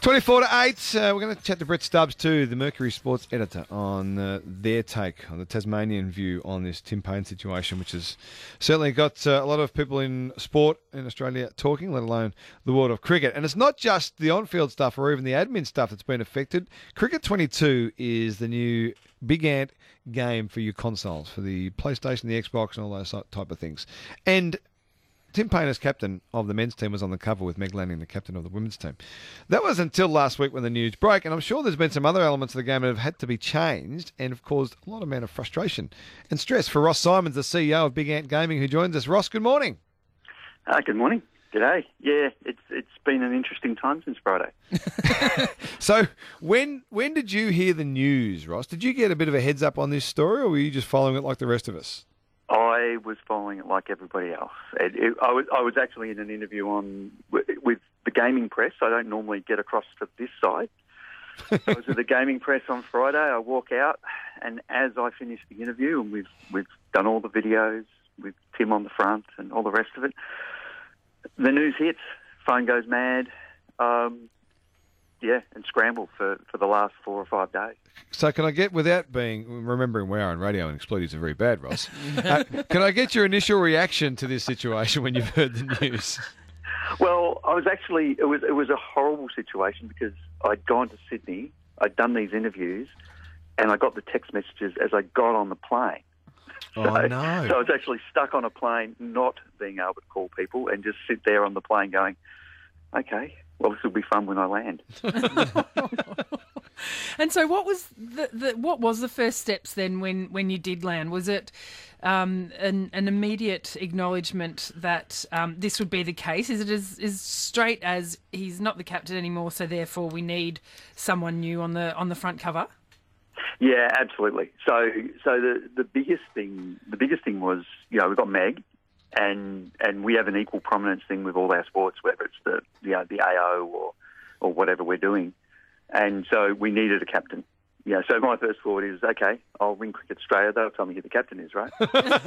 24 to 8. We're going to chat to Brett Stubbs too, the Mercury Sports editor, on their take on the Tasmanian view on this Tim Payne situation, which has certainly got a lot of people in sport in Australia talking, let alone the world of cricket. And it's not just the on-field stuff or even the admin stuff that's been affected. Cricket 22 is the new Big Ant game for your consoles, for the PlayStation, the Xbox, and all those type of things. And Tim Payne, as captain of the men's team, was on the cover with Meg Lanning, the captain of the women's team. That was until last week when the news broke, and I'm sure there's been some other elements of the game that have had to be changed and have caused a lot amount of frustration and stress for Ross Simons, the CEO of Big Ant Gaming, who joins us. Ross, good morning. Good morning. G'day. Yeah, it's been an interesting time since Friday. So when did you hear the news, Ross? Did you get a bit of a heads up on this story, or were you just following it like the rest of us? I was following it like everybody else. I was actually in an interview with the gaming press. I don't normally get across to this side. I was with the gaming press on Friday. I walk out, and as I finish the interview, and we've done all the videos with Tim on the front and all the rest of it, the news hits. Phone goes mad. And scramble for the last 4 or 5 days. So can I get, without remembering we are on radio and expletives are very bad, Ross, can I get your initial reaction to this situation when you've heard the news? Well, I was actually, it was a horrible situation because I'd gone to Sydney, I'd done these interviews, and I got the text messages as I got on the plane. So I was actually stuck on a plane, not being able to call people, and just sit there on the plane going, okay, well, this will be fun when I land. And so, what was the first steps then when you did land? Was it an immediate acknowledgement that this would be the case? Is it as straight as he's not the captain anymore, so therefore we need someone new on the front cover? Yeah, absolutely. So the biggest thing was, we've got Meg. And we have an equal prominence thing with all our sports, whether it's the AO or whatever we're doing. And so we needed a captain. Yeah. So my first thought is, okay, I'll ring Cricket Australia. They'll tell me who the captain is, right?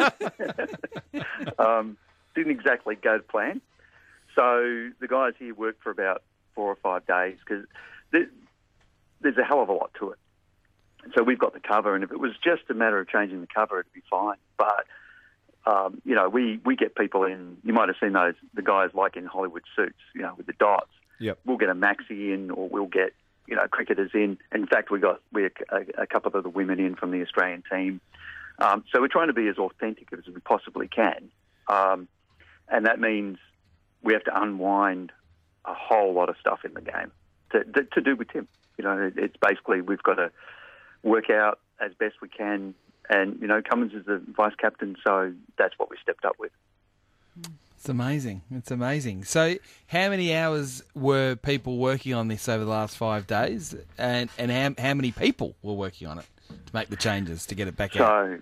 Didn't exactly go to plan. So the guys here worked for about 4 or 5 days because there's a hell of a lot to it. So we've got the cover, and if it was just a matter of changing the cover, it'd be fine. But we get people in. You might have seen the guys like in Hollywood suits, with the dots. Yep. We'll get a maxi in, or we'll get cricketers in. In fact, we got a couple of the women in from the Australian team. So we're trying to be as authentic as we possibly can, and that means we have to unwind a whole lot of stuff in the game to do with Tim. It's basically we've got to work out as best we can. And, Cummins is the vice captain, so that's what we stepped up with. It's amazing. It's amazing. So how many hours were people working on this over the last 5 days? And how many people were working on it to make the changes, to get it back out?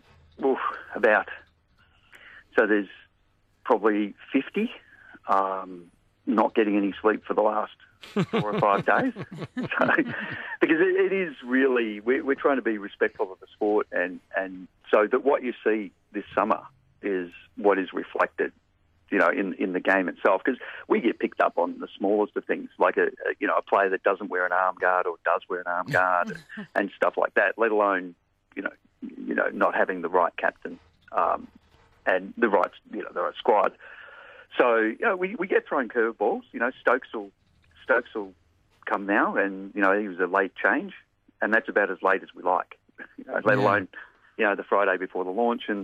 So there's probably 50 not getting any sleep for the last 4 or 5 days. Because it is really, we're trying to be respectful of the sport, and so that what you see this summer is what is reflected, in the game itself. Because we get picked up on the smallest of things, like a player that doesn't wear an arm guard or does wear an arm guard and stuff like that, let alone, not having the right captain and the right squad. So, we get thrown curveballs. Stokes will come now, and he was a late change, and that's about as late as we like. Let alone the Friday before the launch, and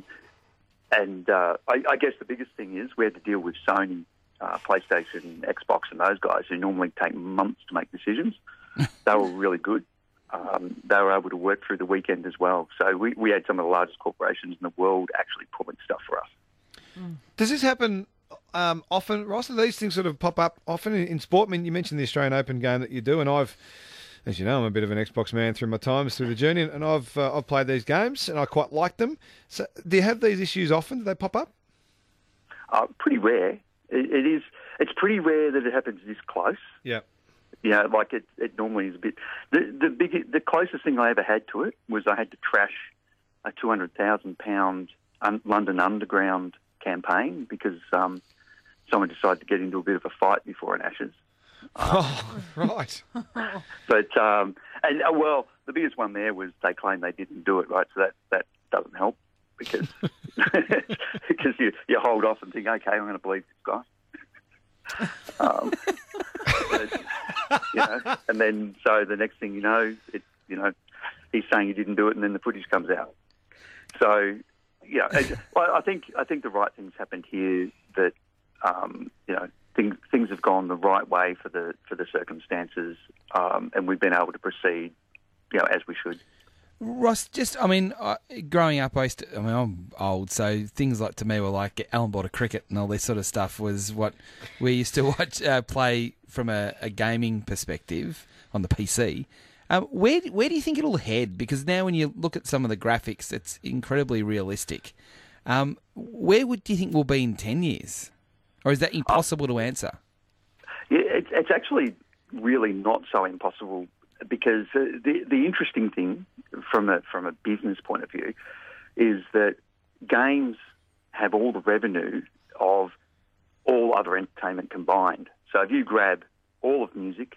I guess the biggest thing is we had to deal with Sony, PlayStation, Xbox, and those guys who normally take months to make decisions. They were really good. They were able to work through the weekend as well. So we had some of the largest corporations in the world actually pulling stuff for us. Does this happen often, Ross? Do these things sort of pop up often in sport? I mean, you mentioned the Australian Open game that you do, and as you know, I'm a bit of an Xbox man through my times through the journey, and I've played these games, and I quite like them. So do you have these issues often? Do they pop up? Pretty rare. It's pretty rare that it happens this close. Yeah. Like it normally is a bit. The closest thing I ever had to it was I had to trash a £200,000 London Underground campaign because someone decided to get into a bit of a fight before an Ashes. Oh, right. But well, the biggest one there was they claim they didn't do it, right? So that doesn't help because because you hold off and think, okay, I'm going to believe this guy. And then so the next thing you know, he's saying he didn't do it, and then the footage comes out. So yeah, I think the right things happened here. That things have gone the right way for the circumstances, and we've been able to proceed, as we should. Ross, growing up, I'm old, so things like to me were like Alan Border cricket and all this sort of stuff was what we used to watch play from a gaming perspective on the PC. Where do you think it'll head? Because now when you look at some of the graphics, it's incredibly realistic. Where do you think we'll be in 10 years? Or is that impossible to answer? Yeah, it's actually really not so impossible because the interesting thing from a business point of view is that games have all the revenue of all other entertainment combined. So if you grab all of music,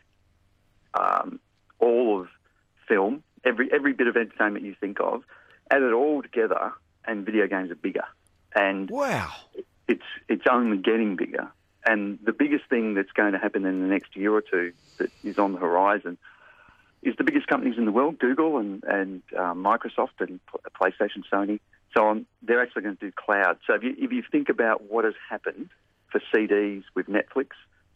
all of film, every bit of entertainment you think of, add it all together, and video games are bigger. And wow, it's only getting bigger. And the biggest thing that's going to happen in the next year or two that is on the horizon is the biggest companies in the world, Google and Microsoft and PlayStation, Sony, so on. They're actually going to do cloud. So if you think about what has happened for CDs with Netflix,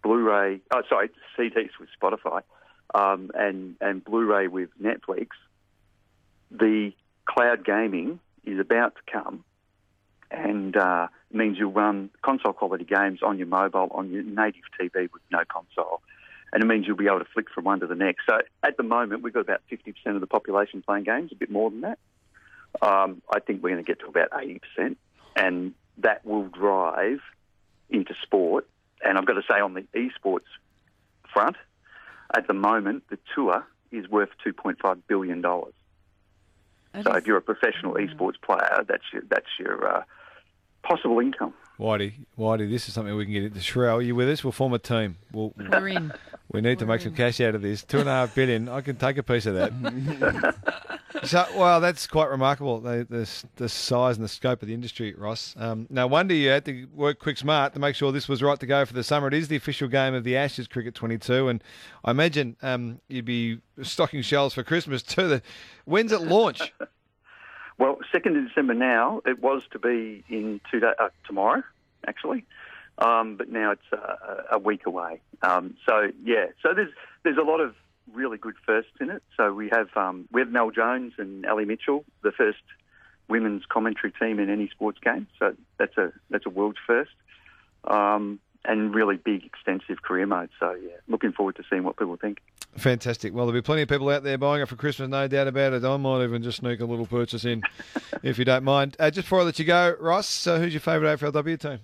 CDs with Spotify, and Blu-ray with Netflix, the cloud gaming is about to come, and it means you'll run console-quality games on your mobile, on your native TV with no console, and it means you'll be able to flick from one to the next. So at the moment, we've got about 50% of the population playing games, a bit more than that. I think we're going to get to about 80%, and that will drive into sport. And I've got to say, on the esports front, at the moment, the tour is worth $2.5 billion. So if you're a professional esports player, that's your possible income. Whitey, this is something we can get into. Sherelle, are you with us? We'll form a team. We're in. We need to make some cash out of this. $2.5 billion. I can take a piece of that. So, well, that's quite remarkable. The size and the scope of the industry, Ross. No wonder you had to work quick smart to make sure this was right to go for the summer. It is the official game of the Ashes Cricket 22, and I imagine you'd be stocking shelves for Christmas too. When's it launch? Well, 2nd of December now. It was to be in 2 days, tomorrow, actually, but now it's a week away. So there's a lot of really good firsts in it. So we have Mel Jones and Ellie Mitchell, the first women's commentary team in any sports game. So that's a world first, and really big, extensive career mode. So yeah, looking forward to seeing what people think. Fantastic. Well, there'll be plenty of people out there buying it for Christmas, no doubt about it. I might even just sneak a little purchase in, if you don't mind. Just before I let you go, Ross, who's your favourite AFLW team?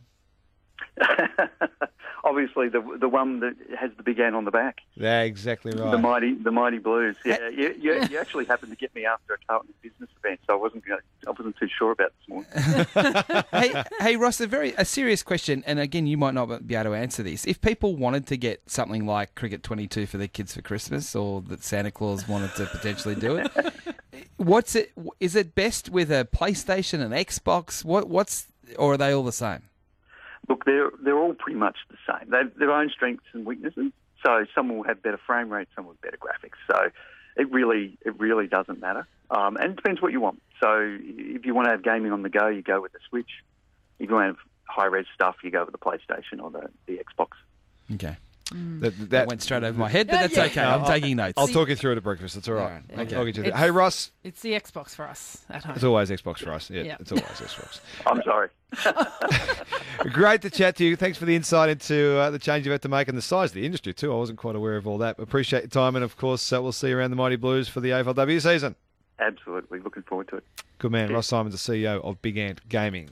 Obviously, the one that has the big N on the back. Yeah, exactly right. The mighty Blues. Yeah, you actually happened to get me after a Carlton business event, so I wasn't too sure about this morning. hey, Ross, a serious question, and again, you might not be able to answer this. If people wanted to get something like Cricket 22 for their kids for Christmas, or that Santa Claus wanted to potentially do it, is it best with a PlayStation, an Xbox? Or are they all the same? Look, they're all pretty much the same. They have their own strengths and weaknesses. So some will have better frame rate, some will have better graphics. So it really doesn't matter. And it depends what you want. So if you want to have gaming on the go, you go with the Switch. If you want to have high-res stuff, you go with the PlayStation or the Xbox. Okay. That went straight over my head, but that's okay. I'm taking notes. I'll talk you through it at breakfast. It's all right. Okay. I'll get you there. Hey, Ross. It's the Xbox for us at home. It's always Xbox for us. Yeah. It's always Xbox. I'm sorry. Great to chat to you. Thanks for the insight into the change you've had to make and the size of the industry too. I wasn't quite aware of all that. Appreciate your time, and of course, we'll see you around the Mighty Blues for the AFLW season. Absolutely. Looking forward to it. Good man. Ross Simons, the CEO of Big Ant Gaming.